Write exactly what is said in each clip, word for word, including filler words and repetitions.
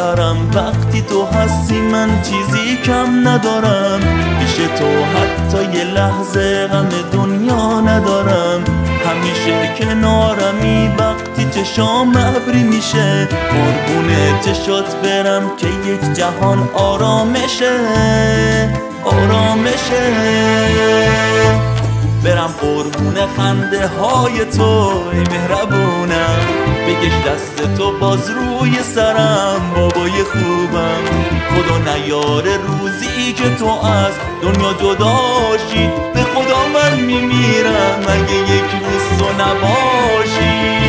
سرم وقتی تو هستی من چیزی کم ندارم، پیش تو حتی یه لحظه غم دنیا ندارم. همیشه کنارمی وقتی چشام ابری میشه، قربون چشات برم که یک جهان آرامشه آرامشه. برم قربون خنده های تو ای مهربونم، بکش دست تو باز روی سرم بابای خوبم. خدا نیاره روزی که تو از دنیا جداشی، به خدا من میمیرم اگه یک روز تو نباشی.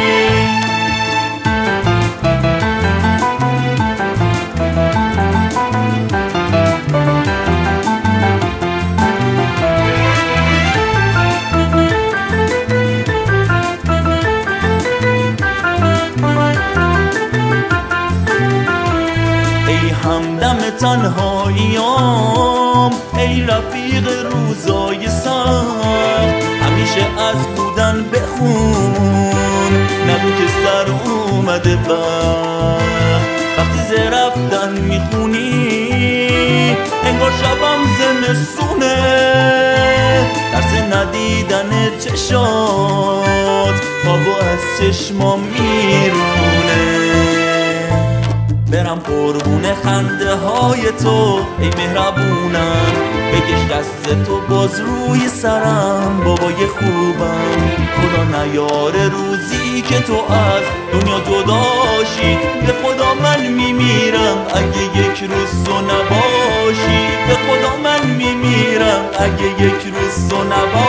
همدم تنهاییام ای رفیق روزای سخت، همیشه از بودن بخون نگو که سر اومده وقت. وقتی ز رفتن میخونی انگار شبم زمستونه، ترس ندیدن چشات خوابو از چشمام میرونه. برم قربون خنده های تو ای مهربونم، بکش دست تو باز روی سرم بابای خوبم. خدا نیاره روزی که تو از دنیا جداشی، به خدا من میمیرم اگه یک روز تو نباشی، به خدا من میمیرم اگه یک روز تو نباشی.